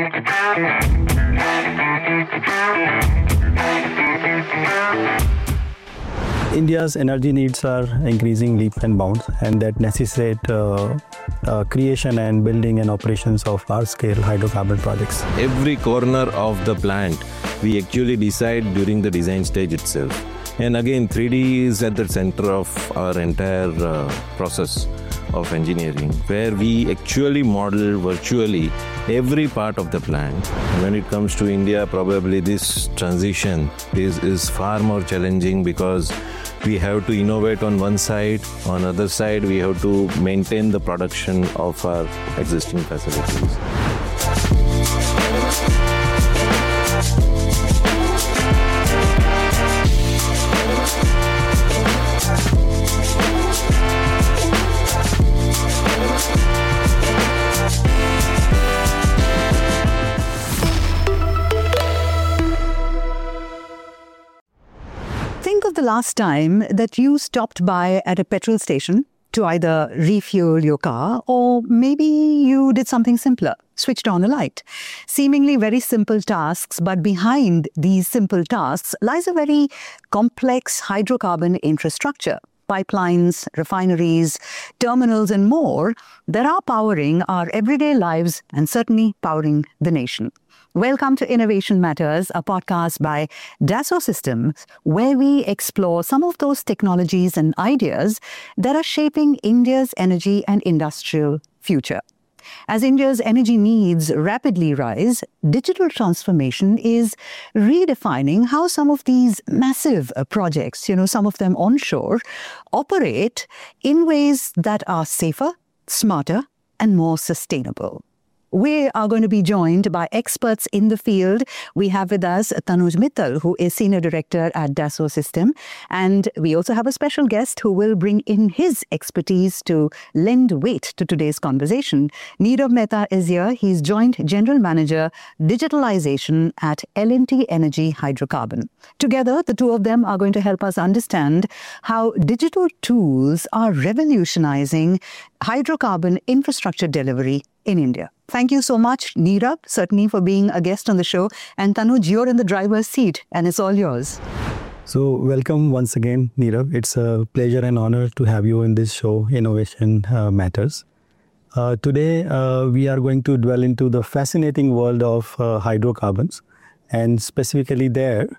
India's energy needs are increasing leaps and bounds, and that necessitate creation and building and operations of large-scale hydrocarbon projects. Every corner of the plant, we actually decide during the design stage itself. And again, 3D is at the center of our entire process of engineering, where we actually model virtually every part of the plant. When it comes to India, probably this transition is far more challenging because we have to innovate on one side, on the other side we have to maintain the production of our existing facilities. Think of the last time that you stopped by at a petrol station to either refuel your car, or maybe you did something simpler, switched on a light. Seemingly very simple tasks, but behind these simple tasks lies a very complex hydrocarbon infrastructure. Pipelines, refineries, terminals and more that are powering our everyday lives and certainly powering the nation. Welcome to Innovation Matters, a podcast by Dassault Systems, where we explore some of those technologies and ideas that are shaping India's energy and industrial future. As India's energy needs rapidly rise, digital transformation is redefining how some of these massive projects, some of them onshore, operate in ways that are safer, smarter, and more sustainable. We are going to be joined by experts in the field. We have with us Tanuj Mittal, who is Senior Director at Dassault System. And we also have a special guest who will bring in his expertise to lend weight to today's conversation. Nirav Mehta is here. He's Joint General Manager, Digitalization at L&T Energy Hydrocarbon. Together, the two of them are going to help us understand how digital tools are revolutionizing hydrocarbon infrastructure delivery in India. Thank you so much, Nirav, certainly for being a guest on the show. And Tanuj, you're in the driver's seat and it's all yours. So welcome once again, Nirav. It's a pleasure and honor to have you in this show, Innovation Matters. Today, we are going to dwell into the fascinating world of hydrocarbons. And specifically there,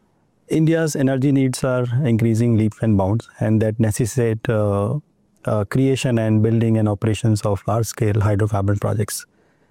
India's energy needs are increasing leaps and bounds, and that necessitate creation and building and operations of large-scale hydrocarbon projects.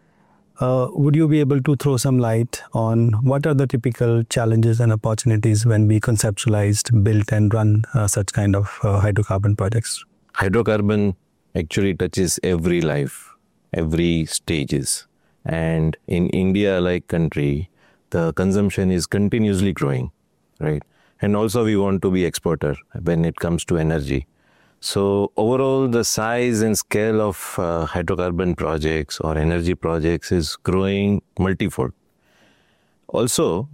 Would you be able to throw some light on what are the typical challenges and opportunities when we conceptualized, built and run such kind of hydrocarbon projects? Hydrocarbon actually touches every life, every stages. And in India, like country, the consumption is continuously growing, right? And also we want to be exporter when it comes to energy. So overall, the size and scale of hydrocarbon projects or energy projects is growing multifold. Also,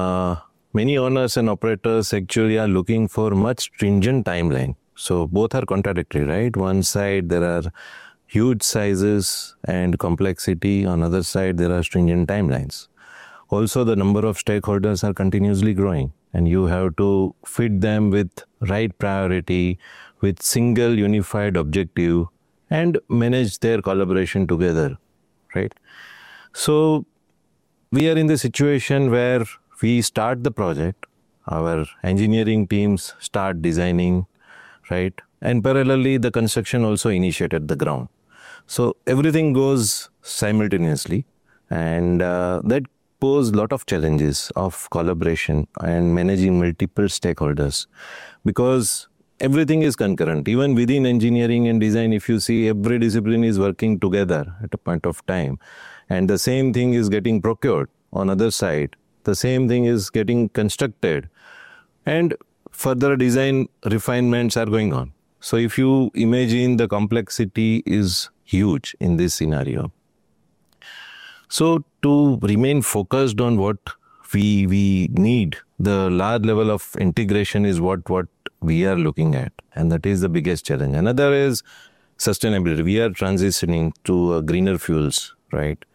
many owners and operators actually are looking for much stringent timeline. So both are contradictory, right? One side, there are huge sizes and complexity. On the other side, there are stringent timelines. Also, the number of stakeholders are continuously growing, and you have to fit them with right priority, with single unified objective, and manage their collaboration together, right? So we are in the situation where we start the project, our engineering teams start designing, right? And parallelly, the construction also initiated the ground. So everything goes simultaneously, and that pose a lot of challenges of collaboration and managing multiple stakeholders, because everything is concurrent. Even within engineering and design, if you see, every discipline is working together at a point of time. And the same thing is getting procured on other side. The same thing is getting constructed. And further design refinements are going on. So if you imagine, the complexity is huge in this scenario. So to remain focused on what we need, the large level of integration is what we are looking at. And that is the biggest challenge. Another is sustainability. We are transitioning to greener fuels, right?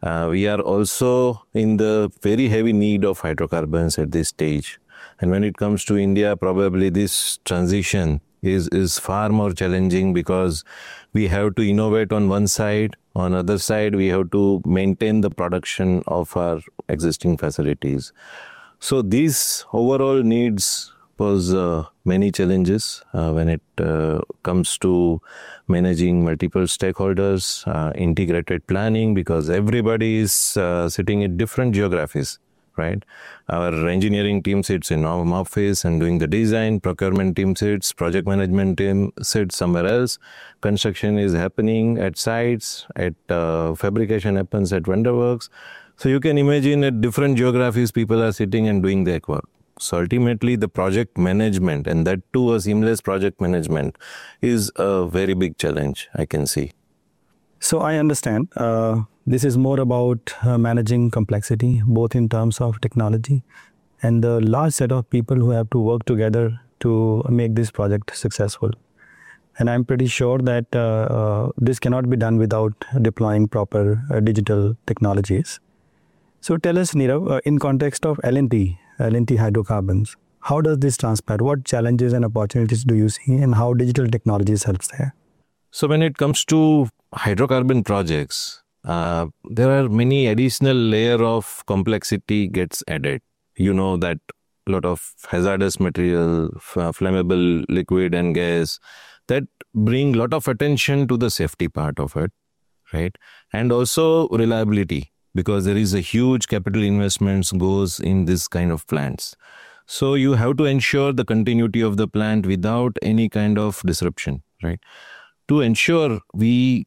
We are also in the very heavy need of hydrocarbons at this stage. And when it comes to India, probably this transition is far more challenging because we have to innovate on one side. On other side, we have to maintain the production of our existing facilities. So these overall needs pose many challenges when it comes to managing multiple stakeholders, integrated planning, because everybody is sitting in different geographies, right? Our engineering team sits in our office and doing the design, procurement team sits, project management team sits somewhere else, construction is happening at sites, at fabrication happens at vendor works. So you can imagine at different geographies, people are sitting and doing their work. So ultimately, the project management, and that too a seamless project management, is a very big challenge, I can see. So I understand this is more about managing complexity, both in terms of technology and the large set of people who have to work together to make this project successful. And I'm pretty sure that this cannot be done without deploying proper digital technologies. So tell us, Nirav, in context of L&T hydrocarbons, how does this transpire? What challenges and opportunities do you see, and how digital technologies helps there? So when it comes to hydrocarbon projects, there are many additional layer of complexity gets added. You know that a lot of hazardous material, flammable liquid and gas, that bring a lot of attention to the safety part of it, right? And also reliability, because there is a huge capital investments goes in this kind of plants. So you have to ensure the continuity of the plant without any kind of disruption, right? To ensure we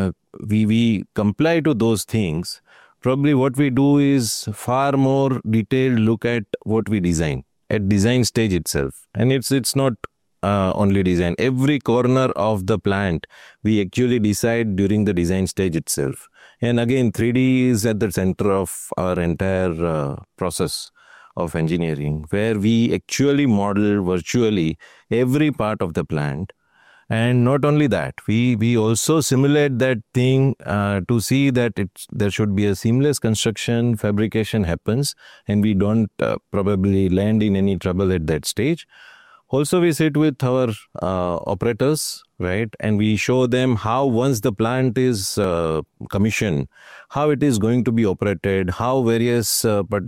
comply to those things, probably what we do is far more detailed look at what we design at design stage itself. And it's not only design. Every corner of the plant, we actually decide during the design stage itself. And again, 3D is at the center of our entire process of engineering, where we actually model virtually every part of the plant. And not only that, we also simulate that thing to see that there should be a seamless construction, fabrication happens, and we don't probably land in any trouble at that stage. Also, we sit with our operators, right? And we show them how once the plant is commissioned, how it is going to be operated, how various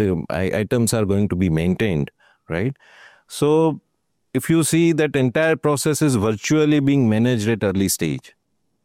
items are going to be maintained, right? So if you see that entire process is virtually being managed at early stage,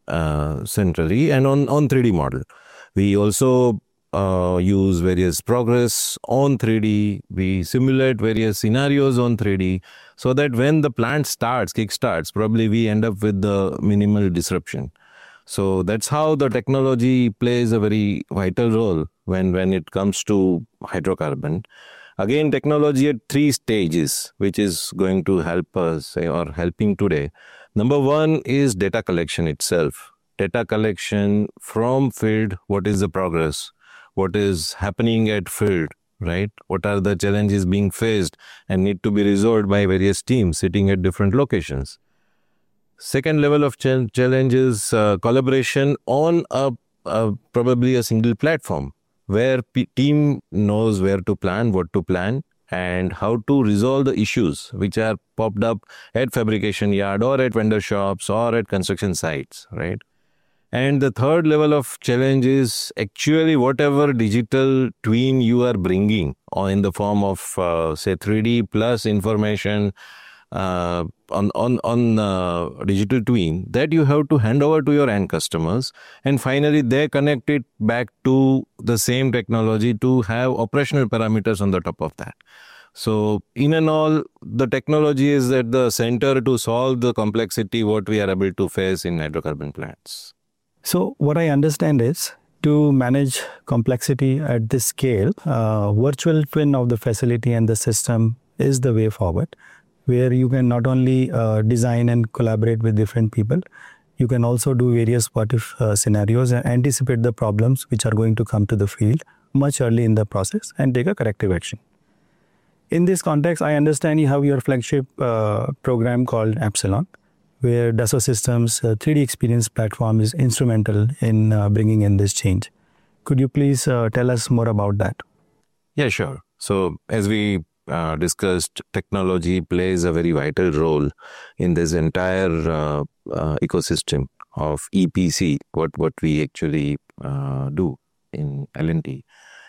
centrally and on 3D model. We also use various progress on 3D. We simulate various scenarios on 3D so that when the plant kickstarts, probably we end up with the minimal disruption. So that's how the technology plays a very vital role when it comes to hydrocarbon. Again, technology at 3 stages, which is going to help us or helping today. Number 1 is data collection itself. Data collection from field, what is the progress? What is happening at field, right? What are the challenges being faced and need to be resolved by various teams sitting at different locations? Second level of challenge is collaboration on probably a single platform, where team knows where to plan, what to plan, and how to resolve the issues which are popped up at fabrication yard or at vendor shops or at construction sites, right? And the third level of challenge is actually whatever digital twin you are bringing or in the form of, say, 3D plus information on digital twin that you have to hand over to your end customers, and finally they connect it back to the same technology to have operational parameters on the top of that. So in and all, the technology is at the center to solve the complexity what we are able to face in hydrocarbon plants. So what I understand is, to manage complexity at this scale, virtual twin of the facility and the system is the way forward, where you can not only design and collaborate with different people, you can also do various what-if scenarios and anticipate the problems which are going to come to the field much early in the process and take a corrective action. In this context, I understand you have your flagship program called Epsilon, where Dassault Systems' 3D Experience platform is instrumental in bringing in this change. Could you please tell us more about that? Yeah, sure. So as we discussed, technology plays a very vital role in this entire ecosystem of EPC, what we actually do in L&T.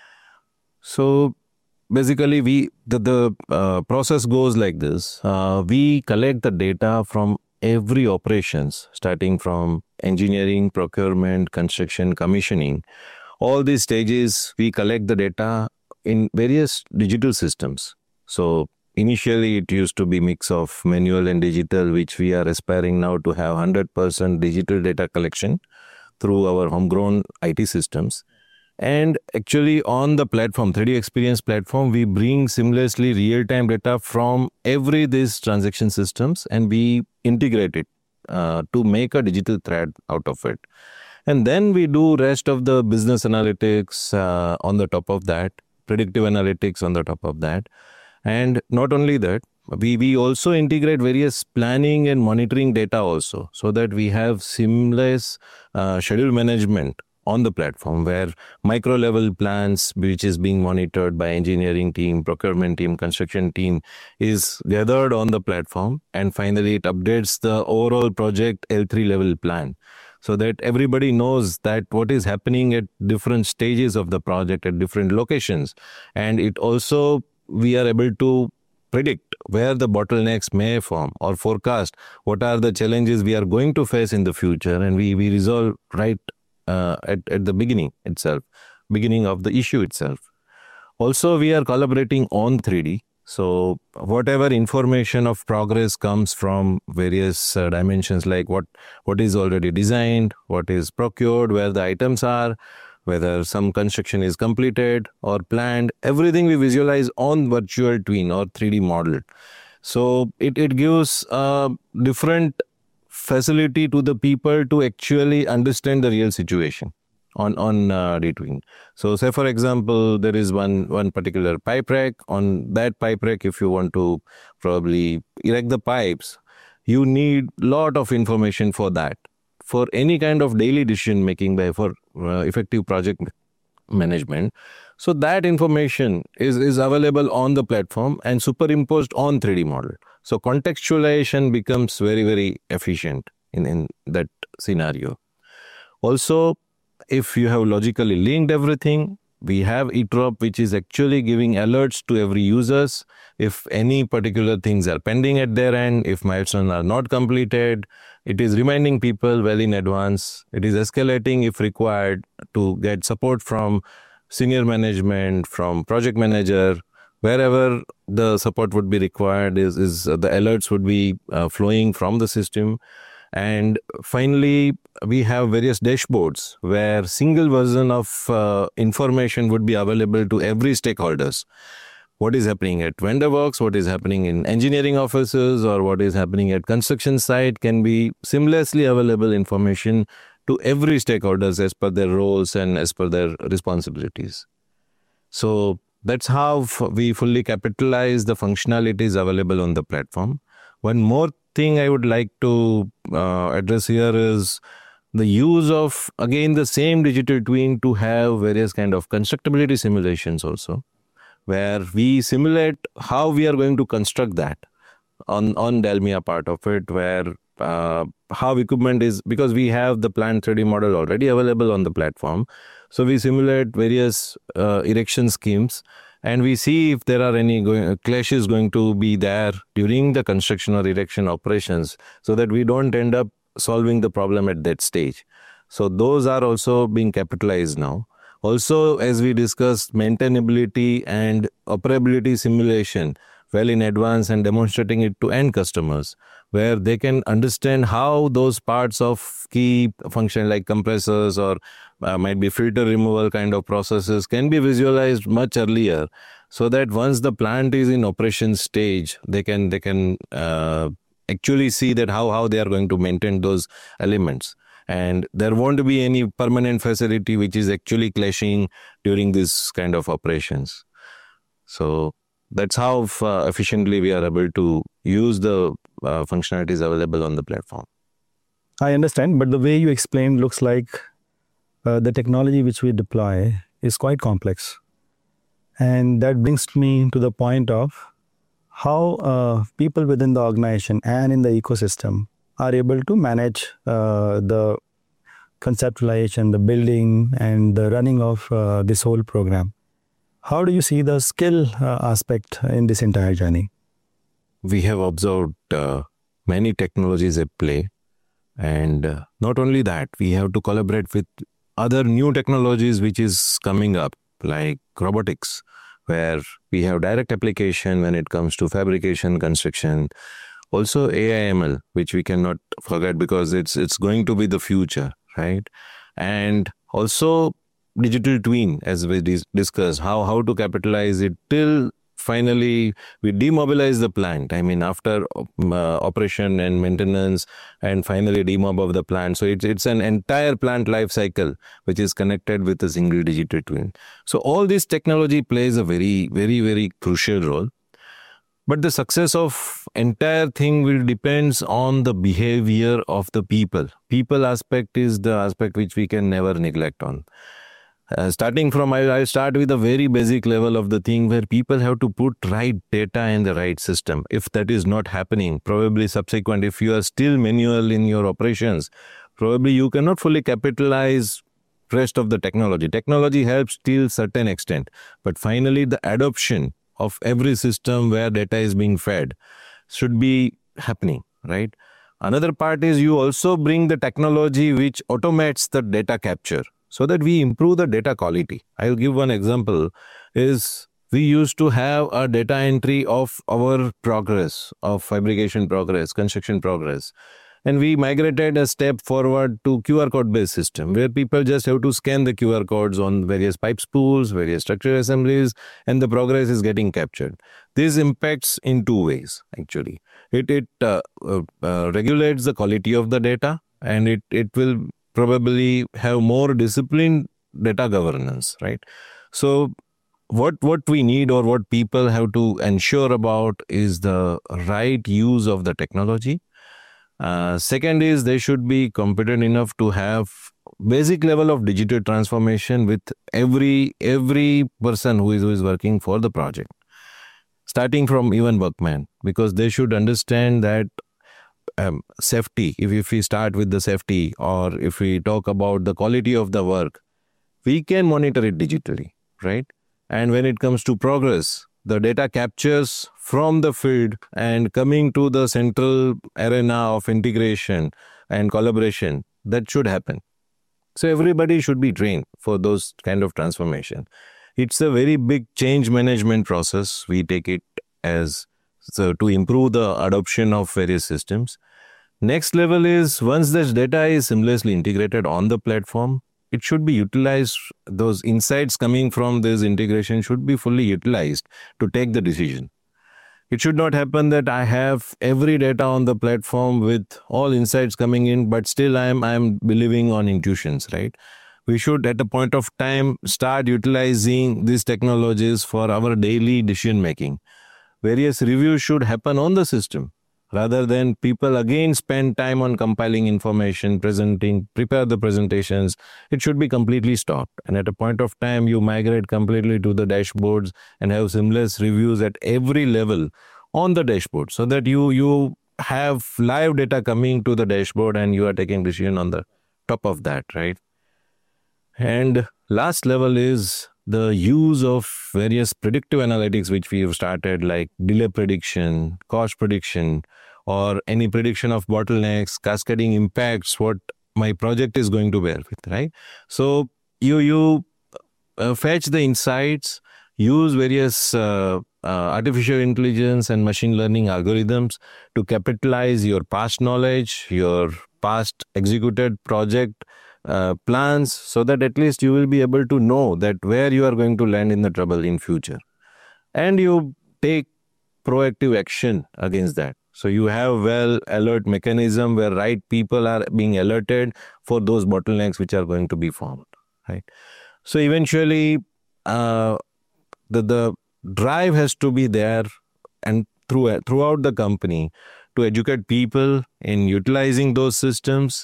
So basically, the process goes like this. We collect the data from every operations, starting from engineering, procurement, construction, commissioning. All these stages, we collect the data in various digital systems. So initially, it used to be mix of manual and digital, which we are aspiring now to have 100% digital data collection through our homegrown IT systems. And actually on the platform, 3D Experience platform, we bring seamlessly real-time data from every these transaction systems and we integrate it to make a digital thread out of it. And then we do rest of the business analytics on the top of that, predictive analytics on the top of that. And not only that, we also integrate various planning and monitoring data also, so that we have seamless schedule management on the platform where micro level plans, which is being monitored by engineering team, procurement team, construction team, is gathered on the platform. And finally, it updates the overall project L3 level plan, so that everybody knows that what is happening at different stages of the project at different locations. And it also, we are able to predict where the bottlenecks may form or forecast what are the challenges we are going to face in the future. And we resolve right at the beginning of the issue itself. Also, we are collaborating on 3D. So whatever information of progress comes from various dimensions, like what is already designed, what is procured, where the items are, whether some construction is completed or planned, everything we visualize on virtual twin or 3D model. So it gives a different facility to the people to actually understand the real situation on D-Twin. So say for example, there is one particular pipe rack. On that pipe rack, if you want to probably erect the pipes, you need lot of information for that. For any kind of daily decision making for effective project management. So that information is available on the platform and superimposed on 3D model. So contextualization becomes very, very efficient in that scenario. Also, if you have logically linked everything, we have eDrop, which is actually giving alerts to every users if any particular things are pending at their end, if milestones are not completed. It is reminding people well in advance. It is escalating if required to get support from senior management, from project manager. Wherever the support would be required is the alerts would be flowing from the system. And finally, we have various dashboards where single version of information would be available to every stakeholders. What is happening at vendor works, what is happening in engineering offices, or what is happening at construction site can be seamlessly available information to every stakeholders as per their roles and as per their responsibilities. So that's how we fully capitalize the functionalities available on the platform. One more thing I would like to address here is the use of, again, the same digital twin to have various kind of constructability simulations also, where we simulate how we are going to construct that on Dalmia part of it, where how equipment is, because we have the planned 3D model already available on the platform. So we simulate various erection schemes and we see if there are any clashes going to be there during the construction or erection operations, so that we don't end up solving the problem at that stage. So those are also being capitalized now. Also, as we discussed, maintainability and operability simulation well in advance and demonstrating it to end customers, where they can understand how those parts of key function like compressors or might be filter removal kind of processes can be visualized much earlier, so that once the plant is in operation stage, they can actually see that how they are going to maintain those elements. And there won't be any permanent facility which is actually clashing during this kind of operations. So that's how efficiently we are able to use the functionalities available on the platform. I understand, but the way you explained looks like the technology which we deploy is quite complex. And that brings me to the point of how people within the organization and in the ecosystem are able to manage the conceptualization, the building, and the running of this whole program. How do you see the skill aspect in this entire journey? We have observed many technologies at play. And not only that, we have to collaborate with other new technologies which is coming up, like robotics, where we have direct application when it comes to fabrication, construction. Also AI/ML, which we cannot forget because it's going to be the future, right? And also digital twin, as we discussed, how to capitalize it till finally we demobilize the plant. I mean, after operation and maintenance, and finally demob of the plant. So it's an entire plant life cycle which is connected with a single digital twin. So all this technology plays a very, very, very crucial role. But the success of entire thing will depends on the behavior of the people. People aspect is the aspect which we can never neglect on. Starting from, I'll start with a very basic level of the thing where people have to put right data in the right system. If that is not happening, probably subsequent, if you are still manual in your operations, probably you cannot fully capitalize rest of the technology. Technology helps till certain extent, but finally the adoption of every system where data is being fed should be happening, right? Another part is you also bring the technology which automates the data capture, so that we improve the data quality. I'll give one example is we used to have a data entry of our progress, of fabrication progress, construction progress. And we migrated a step forward to QR code based system where people just have to scan the QR codes on various pipe spools, various structural assemblies, and the progress is getting captured. This impacts in two ways, actually. It regulates the quality of the data, and it will probably have more disciplined data governance, right? So what we need or what people have to ensure about is the right use of the technology. Second is they should be competent enough to have basic level of digital transformation with every person who is working for the project, starting from even workmen, because they should understand that safety, if we start with the safety, or if we talk about the quality of the work, we can monitor it digitally, right? And when it comes to progress, the data captures from the field and coming to the central arena of integration and collaboration, that should happen. So everybody should be trained for those kind of transformation. It's a very big change management process. We take it as so to improve the adoption of various systems. Next level is once this data is seamlessly integrated on the platform, it should be utilized. Those insights coming from this integration should be fully utilized to take the decision. It should not happen that I have every data on the platform with all insights coming in, but still I'm believing on intuitions, right? We should at a point of time start utilizing these technologies for our daily decision making. Various reviews should happen on the system rather than people again spend time on compiling information, prepare the presentations. It should be completely stopped. And at a point of time, you migrate completely to the dashboards and have seamless reviews at every level on the dashboard so that you have live data coming to the dashboard and you are taking decision on the top of that, right? And last level is the use of various predictive analytics which we have started, like delay prediction, cost prediction, or any prediction of bottlenecks, cascading impacts, what my project is going to bear with, right? So you fetch the insights, use various artificial intelligence and machine learning algorithms to capitalize your past knowledge, your past executed project plans, so that at least you will be able to know that where you are going to land in the trouble in future. And you take proactive action against that. So you have well alert mechanism where right people are being alerted for those bottlenecks which are going to be formed, right? So eventually the drive has to be there and throughout the company to educate people in utilizing those systems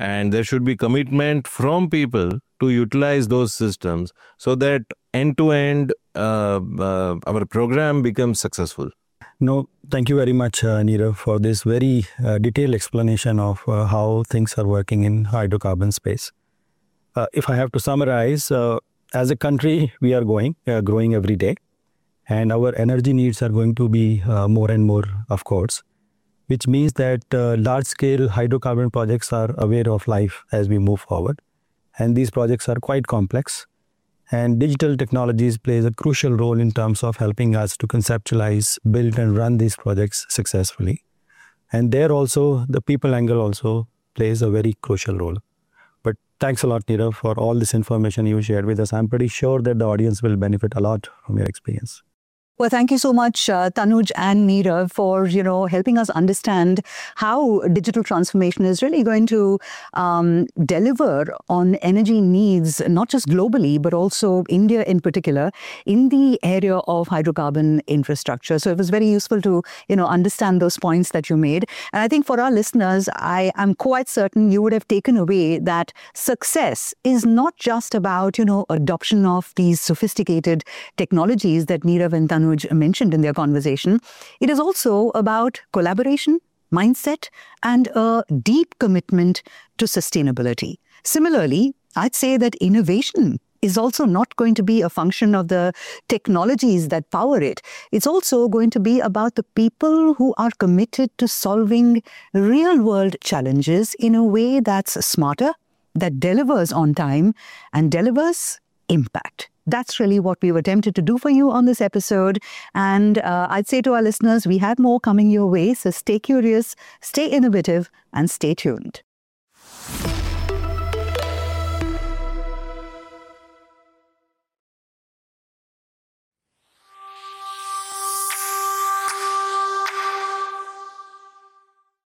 And there should be commitment from people to utilize those systems so that end-to-end our program becomes successful. No, thank you very much, Nirav, for this very detailed explanation of how things are working in hydrocarbon space. If I have to summarize, as a country, we are growing every day, and our energy needs are going to be more and more, of course, which means that large-scale hydrocarbon projects are aware of life as we move forward. And these projects are quite complex. And digital technologies plays a crucial role in terms of helping us to conceptualize, build, and run these projects successfully. And there also, the people angle also plays a very crucial role. But thanks a lot, Nirav, for all this information you shared with us. I'm pretty sure that the audience will benefit a lot from your experience. Well, thank you so much, Tanuj and Nirav, for helping us understand how digital transformation is really going to deliver on energy needs, not just globally, but also India in particular, in the area of hydrocarbon infrastructure. So it was very useful to understand those points that you made. And I think for our listeners, I am quite certain you would have taken away that success is not just about adoption of these sophisticated technologies that Nirav and Tanuj mentioned in their conversation. It is also about collaboration, mindset, and a deep commitment to sustainability. Similarly, I'd say that innovation is also not going to be a function of the technologies that power it. It's also going to be about the people who are committed to solving real-world challenges in a way that's smarter, that delivers on time, and delivers impact. That's really what we've attempted to do for you on this episode. And I'd say to our listeners, we have more coming your way. So stay curious, stay innovative, and stay tuned.